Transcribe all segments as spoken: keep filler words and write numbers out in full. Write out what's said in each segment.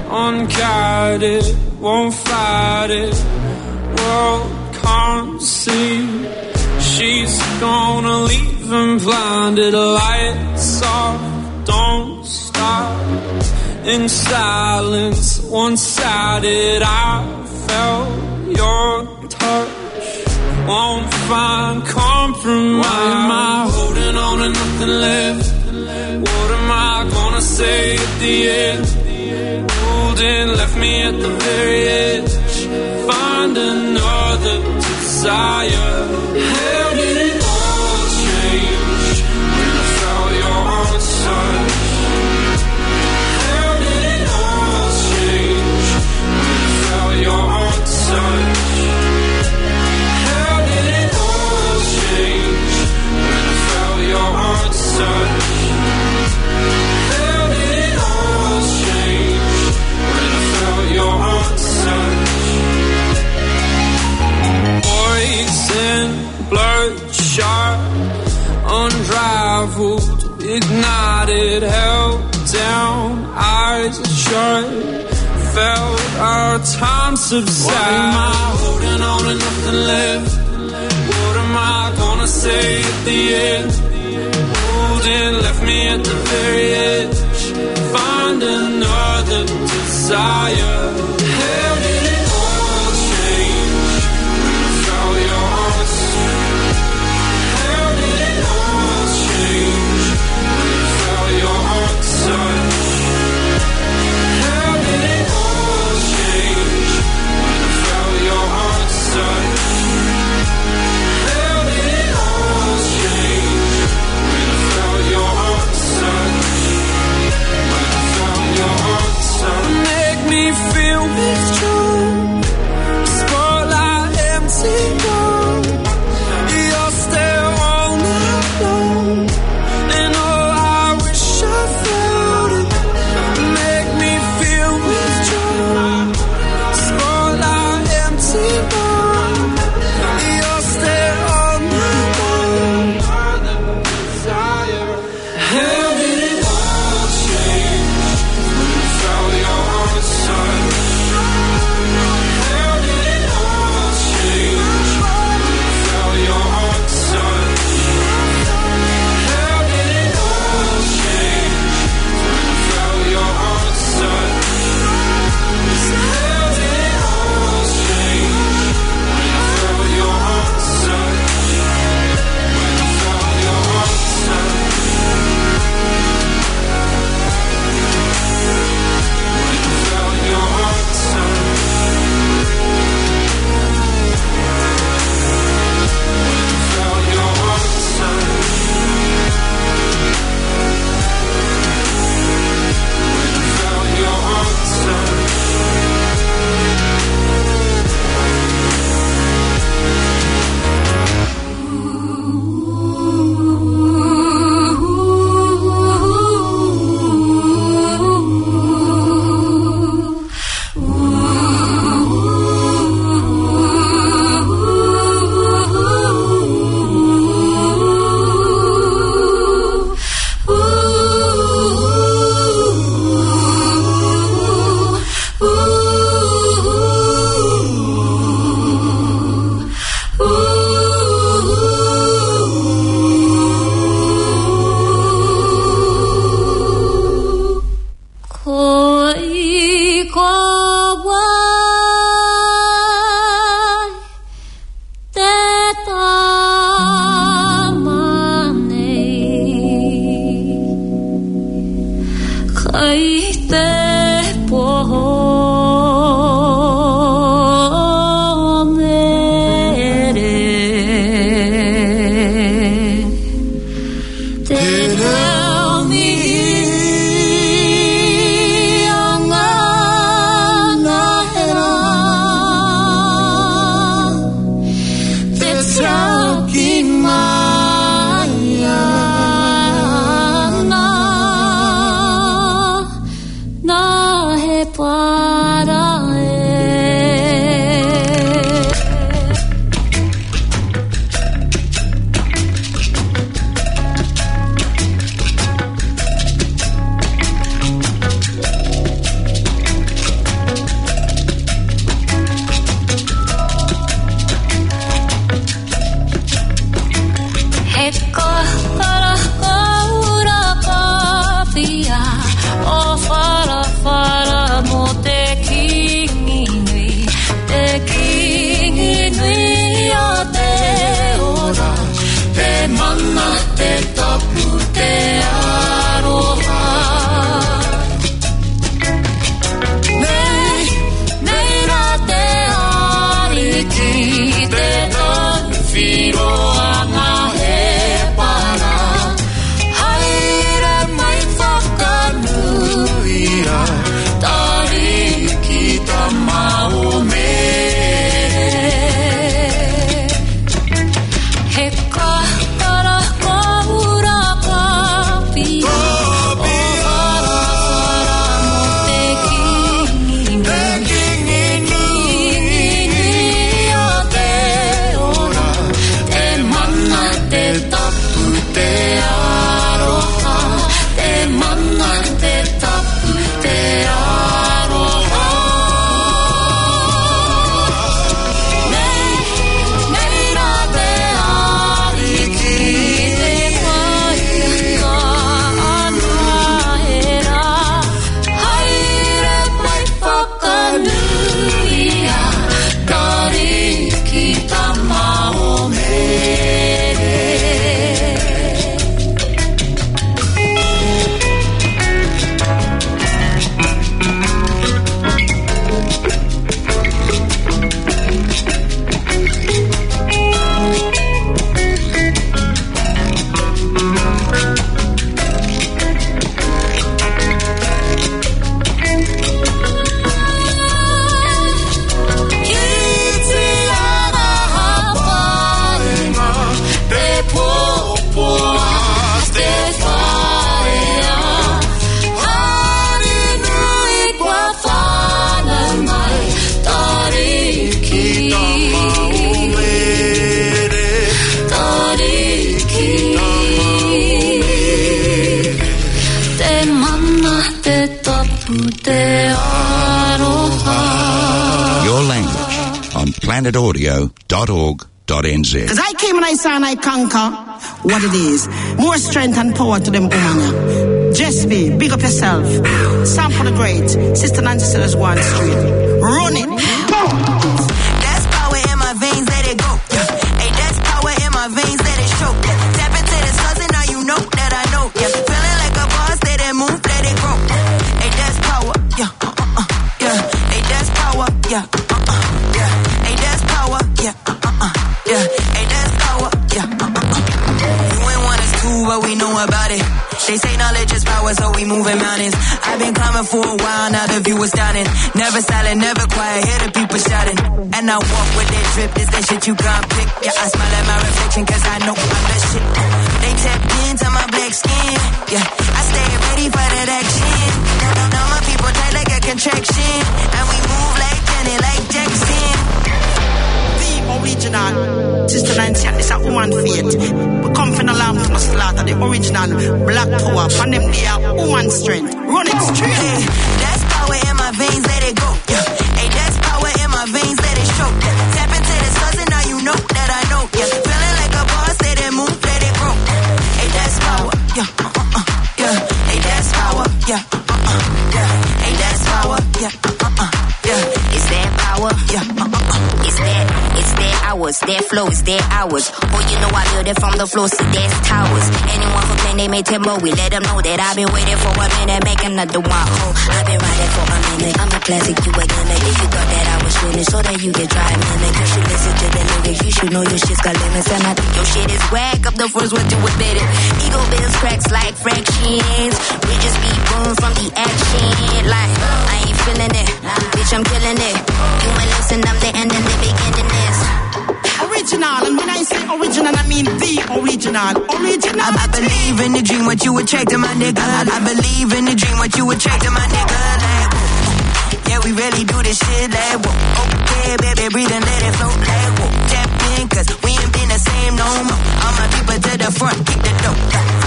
unguided, won't fight it. World can't see. She's gonna leave him blinded. Lights off, don't stop. In silence, one-sided, I felt your touch. Won't find compromise. Why am I holding on to nothing left? What am I gonna say at the end? Holding left me at the very edge. Find another desire. How did it all change when I felt your touch? How did it all change when I felt your touch? How did it all change when I felt your touch? How did it all change when I felt your touch? Poison, bloodshot, unraveled, ignited, held down, eyes shut, felt our time subside. Why am I holding on to nothing left? What am I gonna say at the end? Holding left me at the very edge. Find another desire. How did it all change when I felt your touch? How did it all change when I felt your touch? How did it all change when I felt your touch? How did it all change when I felt your touch? When I felt your touch. Make me feel withdrawn. Spotlight empty gone. You're still all night long. And oh, I wish I felt it. Make me feel withdrawn. Spotlight empty gone. You're still all night long. How did it all change when I felt your touch? How did it all change when I felt your touch? How did it all change when I felt your touch? How did it all change when I felt your touch? When I felt your touch. When I felt your touch. When I felt your touch. When I felt your touch. Khói có quay tết ta mà này khói tết bỏ mê để theo mi 아프대 아로하. Your language on planet audio dot org dot n z. Because I came and I saw and I conquer what it is. More strength and power to them woman. Just be, big up yourself. Sample the great. Sister Nancy Sellers one street. Run it. That's power in my veins, let it go. Hey, that's power in my veins, let it show. Tap into the stars and now you know that I know. Yeah, feeling like a boss, let it move, let it grow. Hey, that's power, yeah, uh-uh, yeah. Hey, that's power, yeah, uh-uh, yeah. Hey, that's power, yeah, uh-uh, yeah. Hey, that's power, yeah, uh-uh. You ain't want us to, but we know about it. They say knowledge is power, so we moving mountains. I've been climbing for a while, now the view is stunning. Never silent, never quiet, hear the people shouting. And I walk with that drip, this that shit you can't pick. Yeah, I smile at my reflection, cause I know I'm that shit. They tapped into my black skin. Yeah, I stay ready for that action. Now my people tight like a contraction. And we move like Jenny, like Jackson. The original. Sister Nancy, it's a woman fate. We come from the lamb from the slaughter. The original black power. And them they are woman strength. Run it straight. Hey, that's power in my veins, let it go. Yeah. Hey, that's power in my veins, let it show. Yeah. Tap into the stars and now you know that I know. Yeah, feeling like a boss, let it move, let it grow. Hey, that's power. Yeah, uh-uh, yeah. Hey, that's power. Yeah, uh-uh, yeah. Hey, that's power. Yeah, uh-uh, yeah. It's that power. Yeah, uh-uh. It's that, it's that hours, that flow is that hours. Oh, you know I build it from the floor, see that's towers. Anyone who claim they made tempo, we let them know that I've been waiting for a minute, make another one. Oh, I've been riding for a minute. I'm a classic, you a gunner. If you thought that I was finished, so that you can try a minute. You should listen to the lyrics, you should know your shit's got limits. And I think your shit is whack, up the first one to admit it. Ego bills cracks like fractions. We just be born from the action. Like, I ain't feeling it, bitch, I'm killing it. You ain't listen, I'm the end and the beginning is. Original, and when I say original, I mean the original. Original. I, I believe in the dream, what you attract to my nigga. I, I believe in the dream, what you attract to my nigga. Like, whoa. Yeah, we really do this shit like, whoa. Okay, baby, breathe and let it flow like, whoa. Tap in, cause we ain't been the same no more. All my people to the front, kick the door.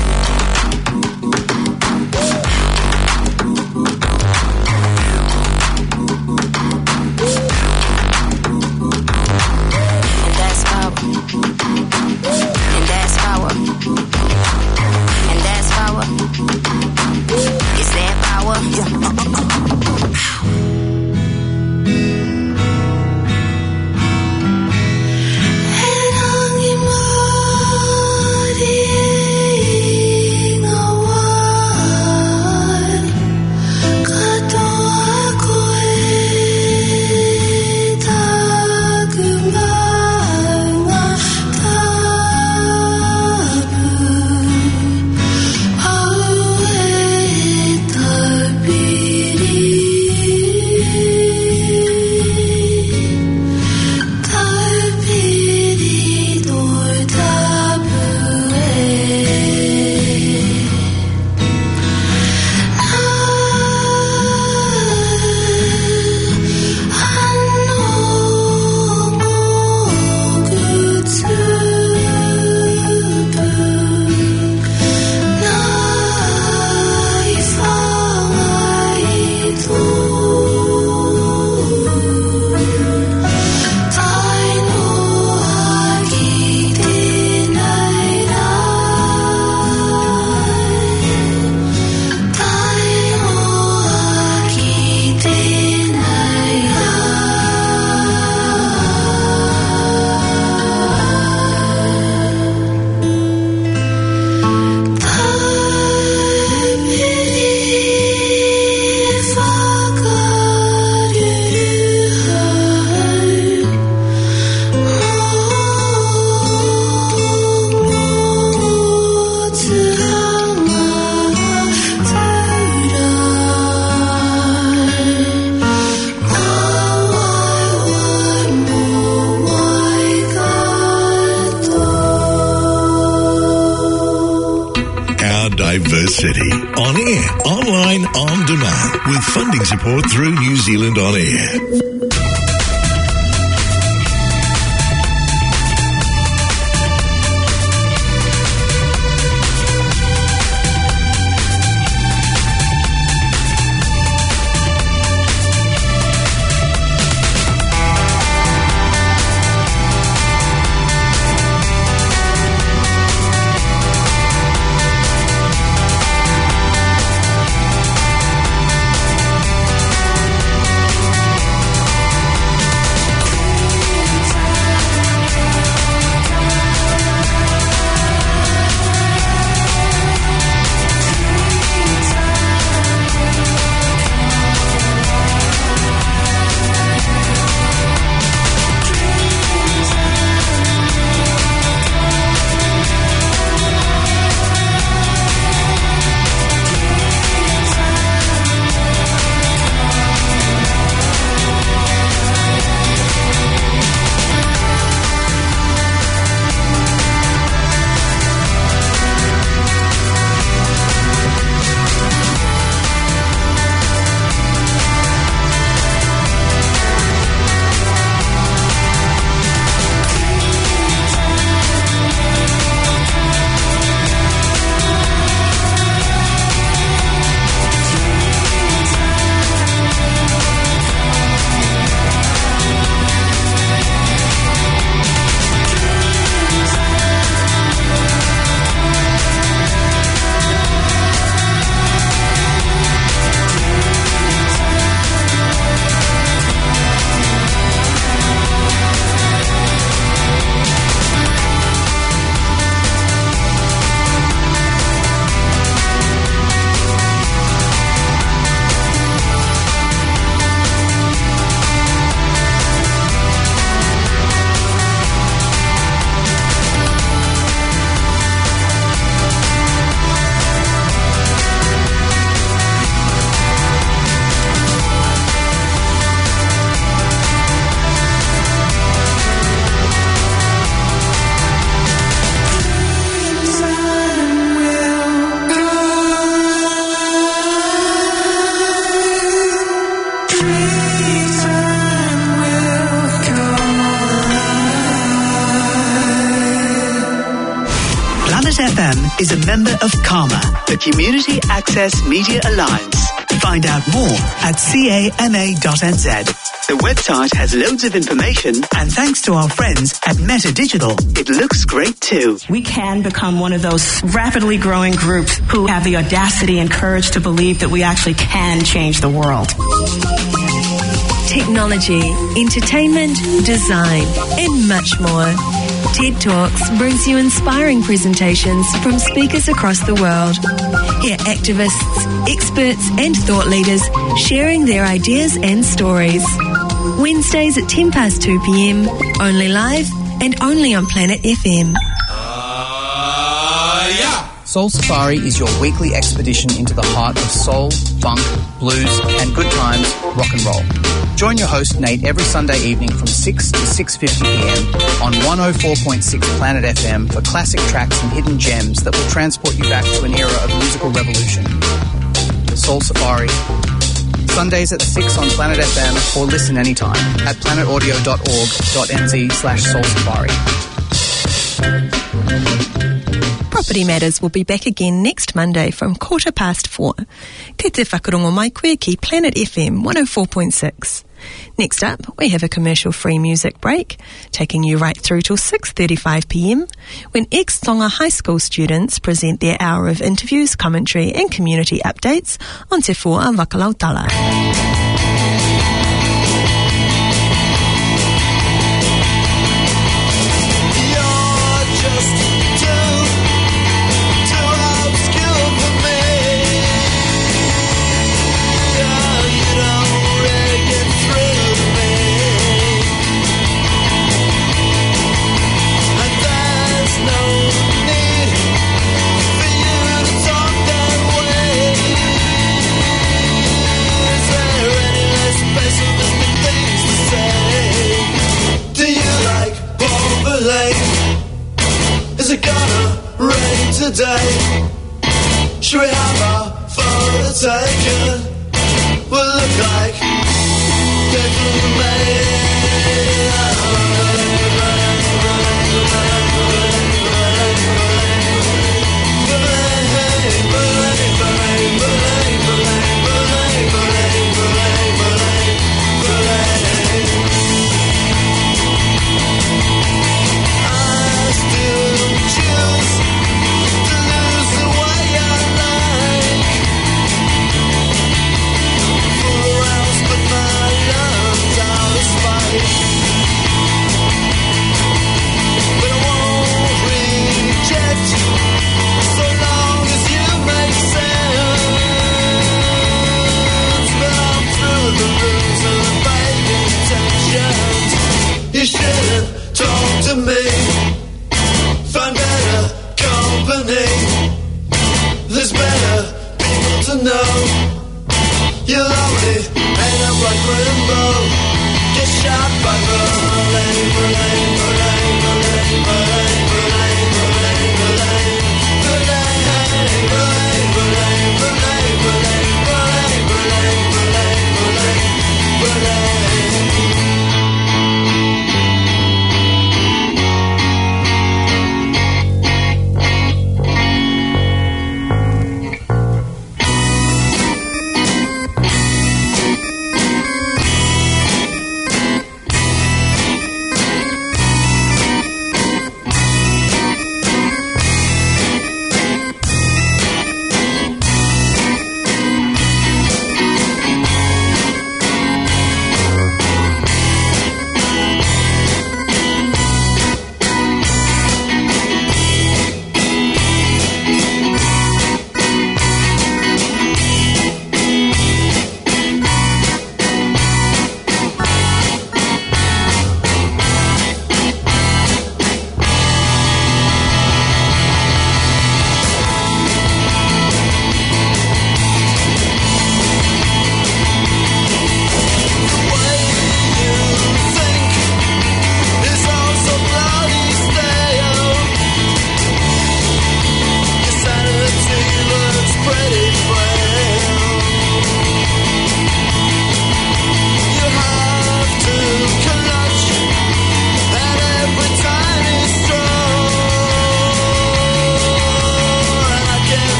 And that's power. And that's power. It's that power. City. On air, online, on demand, with funding support through New Zealand On Air. is a member of CAMA, the Community Access Media Alliance. Find out more at cama dot n z. The website has loads of information, and thanks to our friends at Meta Digital, it looks great too. We can become one of those rapidly growing groups who have the audacity and courage to believe that we actually can change the world. Technology, entertainment, design, and much more. TED Talks brings you inspiring presentations from speakers across the world. Hear activists, experts, and thought leaders sharing their ideas and stories. Wednesdays at ten past two p m, only live and only on Planet F M. Uh, yeah. Soul Safari is your weekly expedition into the heart of soul, funk, blues, and good times rock and roll. Join your host Nate every Sunday evening from six to six fifty p m on one oh four point six Planet F M for classic tracks and hidden gems that will transport you back to an era of musical revolution. Soul Safari. Sundays at six on Planet F M, or listen anytime at planetaudio dot org dot n z slash soul safari. Property Matters will be back again next Monday from quarter past four. Te te whakarongo mai koe ki Planet F M one oh four point six. Next up, we have a commercial-free music break, taking you right through till six thirty-five p m, when ex-Tonga High School students present their hour of interviews, commentary and community updates on Te Fua Wakalautala. Is it gonna rain today? Should we have our photo taken? We'll look like different men. You shouldn't talk to me. Find better company. There's better people to know. You're lonely, hang up like Rimbo. Get shot by Berlin, Berlin, Berlin, Berlin, Berlin, Berlin, Berlin, Berlin, Berlin, Berlin, Berlin, Berlin, Berlin, Berlin, Berlin, Berlin, Berlin.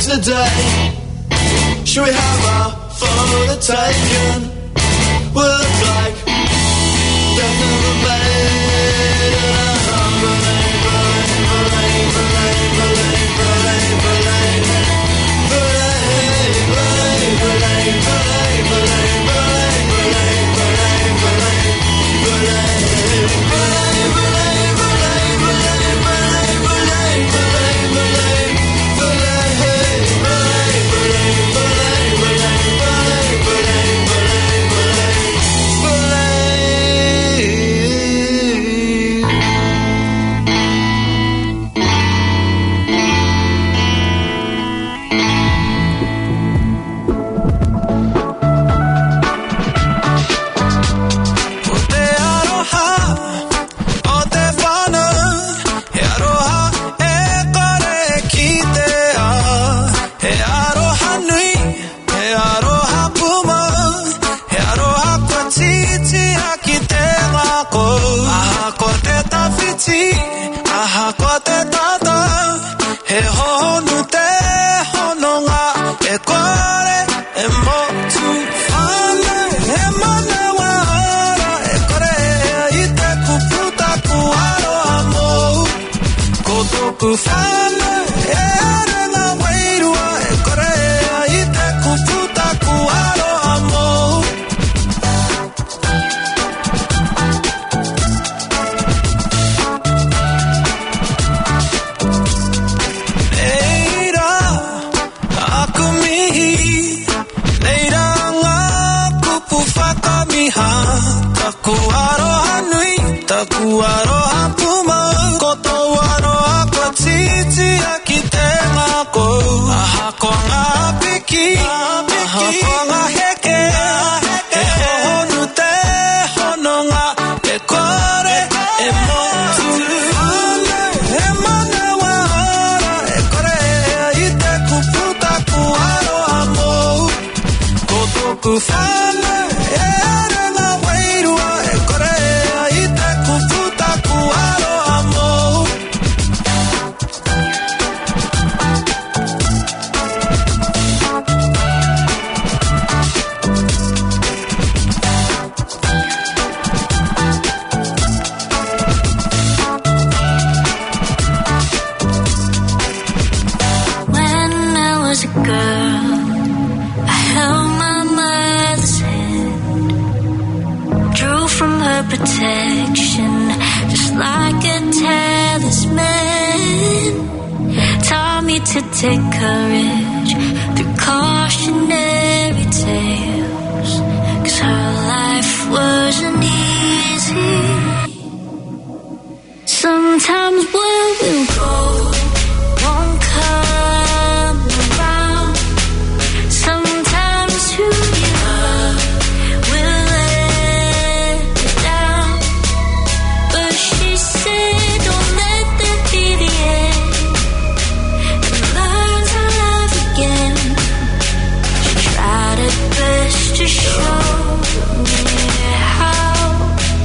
today. Should we have our photo taken? We'll look like death of a maid. To show me how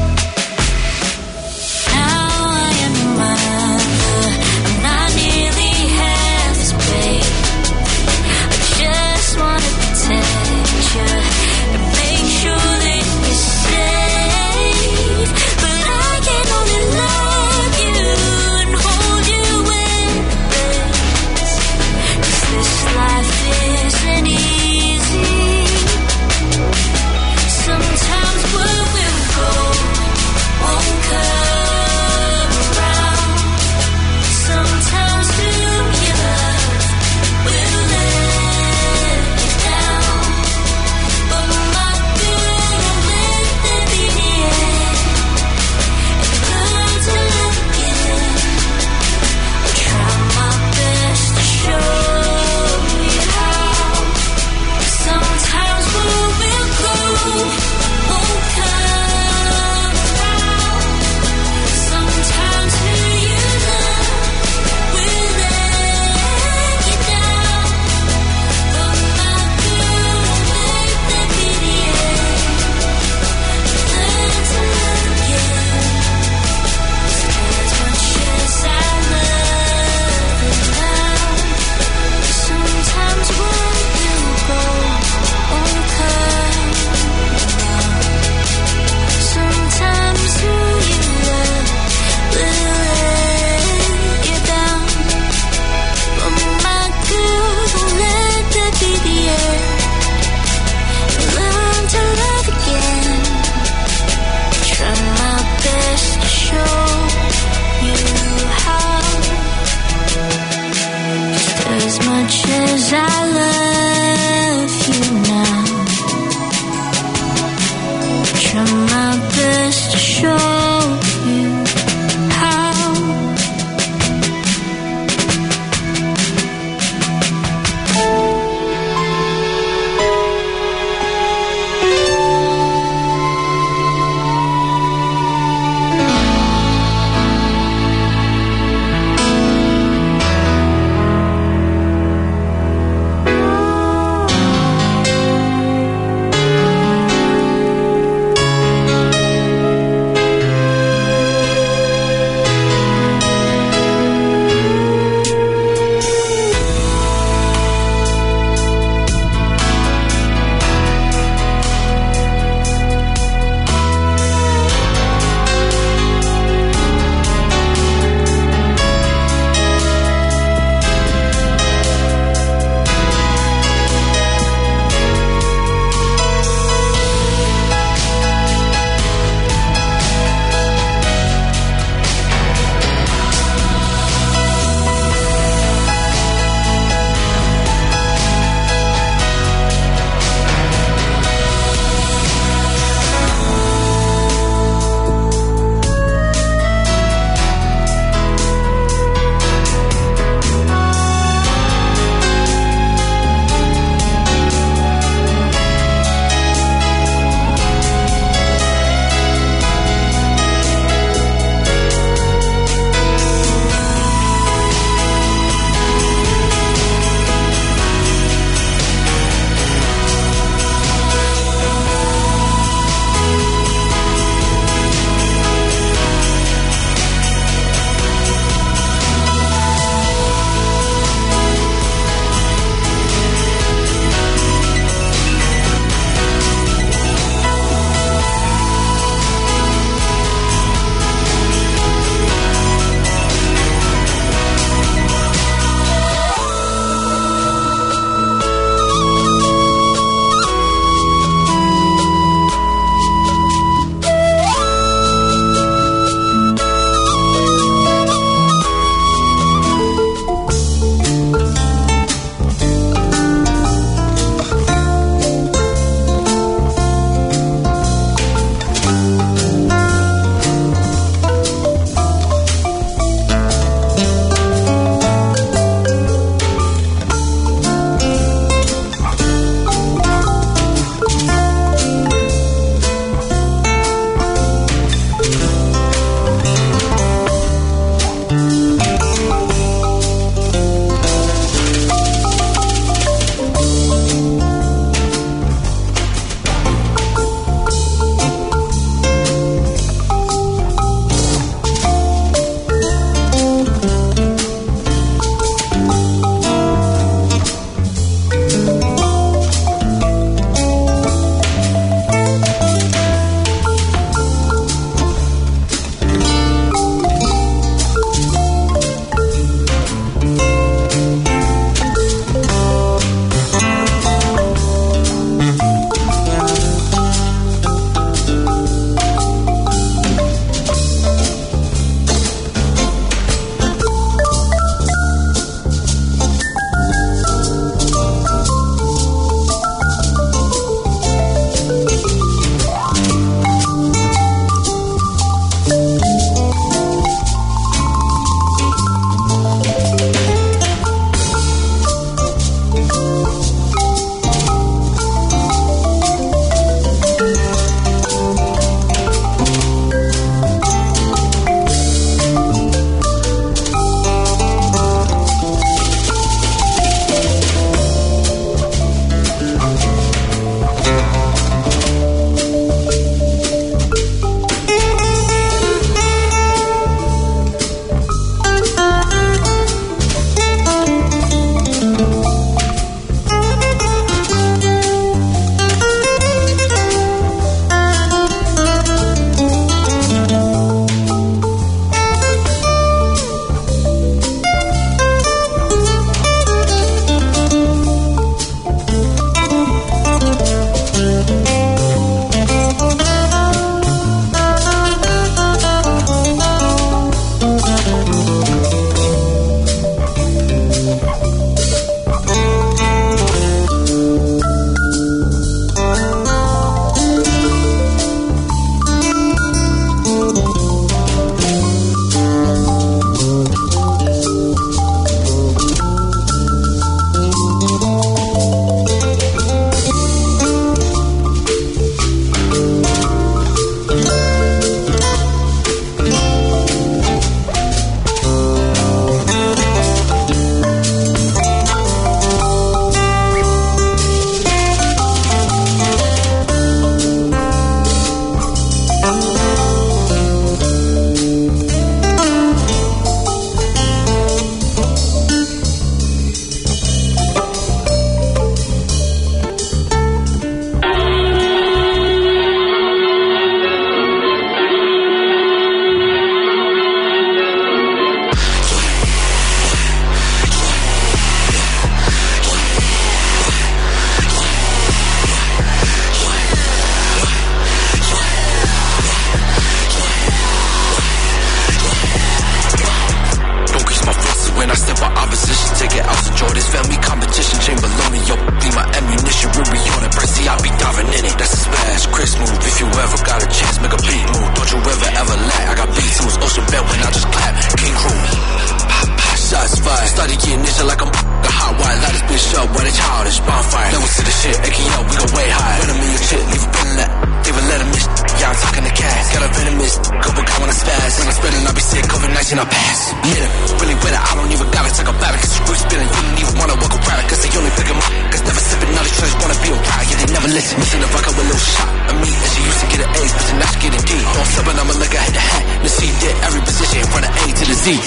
when I step out opposition, take it out to joy. This family competition, chain baloney, yo, be my ammunition. We'll be on it, Brexy, I'll be diving in it. That's a smash, Chris move. If you ever got a chance, make a beat move. Don't you ever, ever lack. I got beat tools, ocean belt when I just clap. King crew, shots fired. Started getting ninja like I'm a hot wire. Light this bitch up, when it's childish. Bonfire, levels to the shit, A K O, we go way high. When I'm in your shit, leave a pen let. They will let him miss. Yeah, I'm talking to cats. Got a venomous, couple guy when I spaz. When I'm spreading, I'll be sick, COVID nineteen, I'll pass. Hit him, really with it, I don't even gotta talk about it. Cause you screw spinning, you don't even wanna walk around it. Cause they only pick him up. Cause never sipping, all these children wanna be a riot. Yeah, they never listen. Missing the vodka with a little shot of me. And she used to get an A's, but now she getting D. Don't sub it, I'ma look at the hat. The C did every position from the A to the Z.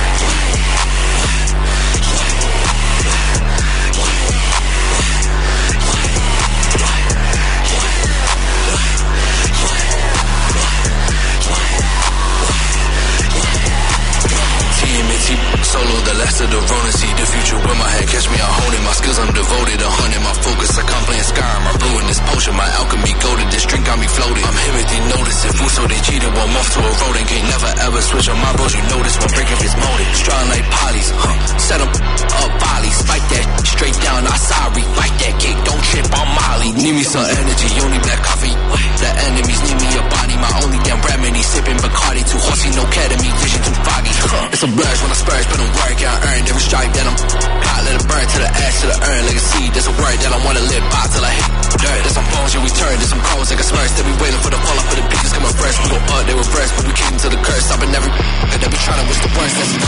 Solo, the last of the Ronin, see the future with my head. Catch me, I hold it. My skills, I'm devoted. A hundred, my focus, like I'm playing Skyrim. I'm brewing this potion, my alchemy goaded. This drink got me floating. I'm Timothy, notice it. Food, so they cheated. One off to a rodent. Can't never ever switch on my bros. You notice when breaking his motive. Strong like polys, huh? Set them up, volleys. Fight that straight down. I sorry. Fight that cake, don't trip on Molly. Need me some energy, only black coffee. The enemies need me a body. My only damn remedy. Sipping Bacardi, too horsey, no ketamine. Vision too foggy. Huh. It's a blurge when I spurge, but don't worry, can't earn every stripe that I'm. God, let it burn to the ash, to the urn, like a seed. There's a word that I wanna live by till I hit dirt. There's some bones, yeah, we turn. There's some cones, like a smurf. They be waiting for the fall off, for the beats coming first. We go up, they reverse, but we keep them to the curse. Stopping every, cause they be trying to wish the worst. That's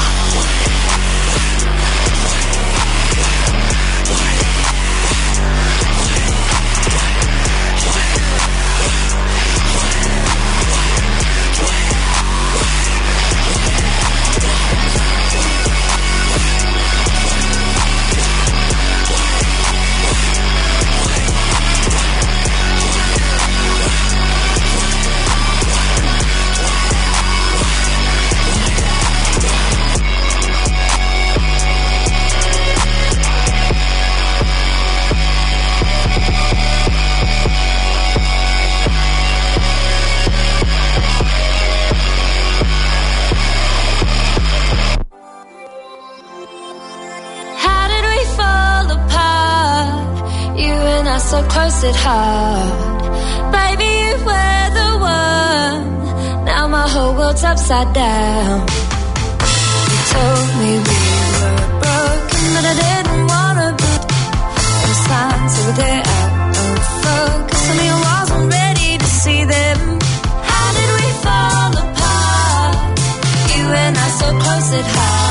so close at heart. Baby, you were the one. Now my whole world's upside down. You told me we were broken, but I didn't wanna be. And signs over there out of focus, and I wasn't ready to see them. How did we fall apart? You and I so close at heart.